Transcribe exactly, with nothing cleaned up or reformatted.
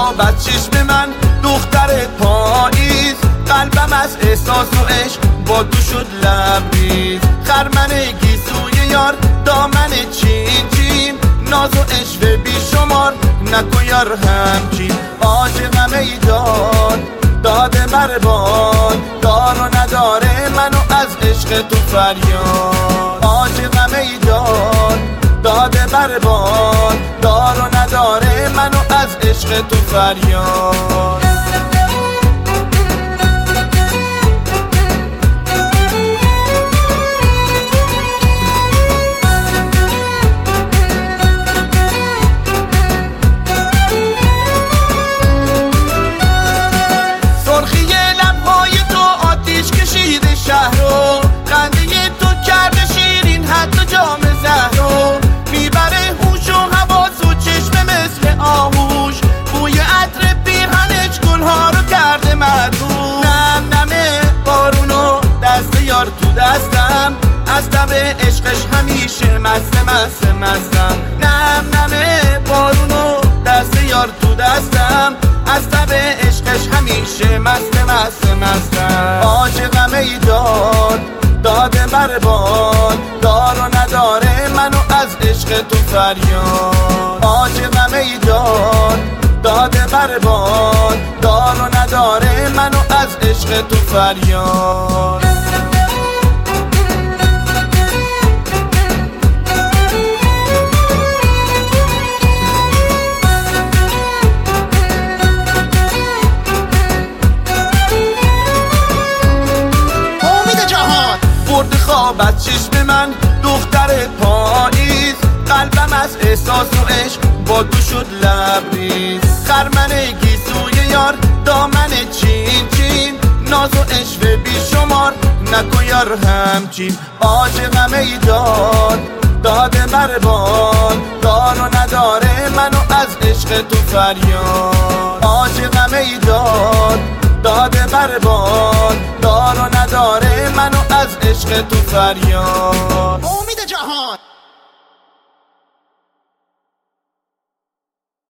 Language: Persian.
خواب از چشم من دختر پاییز، قلبم از احساس و عشق با تو شد لبریز. خرمن گیسوی یار دامن چین چین، ناز و عشق بی شمار نکن یار همچین. عاشقم ای داد داده برباد، دار و نداره منو از عشق تو فریاد. عاشقم ای داد داده برباد، دار و نداره منو از عشق تو فریاد. شهرو خنده تو کرده شیرین حتی جام زهرو، میبره هوش و حواس و چشم مثل آهوش. بوی عطر پیرهنش گلها رو کرده مدهوش. نم نمه بارونو دست یار تو دستم، از تب عشقش همیشه مست مست مستم. نم نمه بارونو دست یار تو دستم، از تب عشقش همیشه مست مست مستم. عاشقم ای داد داده برباد، دار و نداره منو از عشق تو فریاد. عاشقم ای داد داده برباد، دار و نداره منو از عشق تو فریاد. خواب از چشم من دختر پاییز، قلبم از احساس و عشق با تو شد لبریز. خرمن گیسوی یار دامن چین چین، ناز و عشق بی شمار نکن یار همچین. عاشقم ای داد داده برباد، دار و نداره منو از عشق تو فریاد. عاشقم ای داد داده برباد، دار و نداره منو از عشق تو فریاد.